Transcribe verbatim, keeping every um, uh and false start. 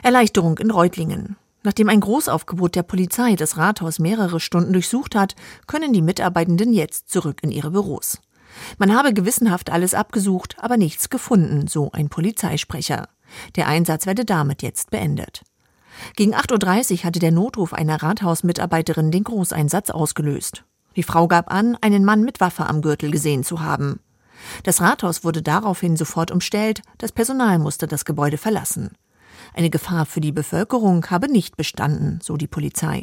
Erleichterung in Reutlingen. Nachdem ein Großaufgebot der Polizei das Rathaus mehrere Stunden durchsucht hat, können die Mitarbeitenden jetzt zurück in ihre Büros. Man habe gewissenhaft alles abgesucht, aber nichts gefunden, so ein Polizeisprecher. Der Einsatz werde damit jetzt beendet. Gegen acht Uhr dreißig hatte der Notruf einer Rathausmitarbeiterin den Großeinsatz ausgelöst. Die Frau gab an, einen Mann mit Waffe am Gürtel gesehen zu haben. Das Rathaus wurde daraufhin sofort umstellt, das Personal musste das Gebäude verlassen. Eine Gefahr für die Bevölkerung habe nicht bestanden, so die Polizei.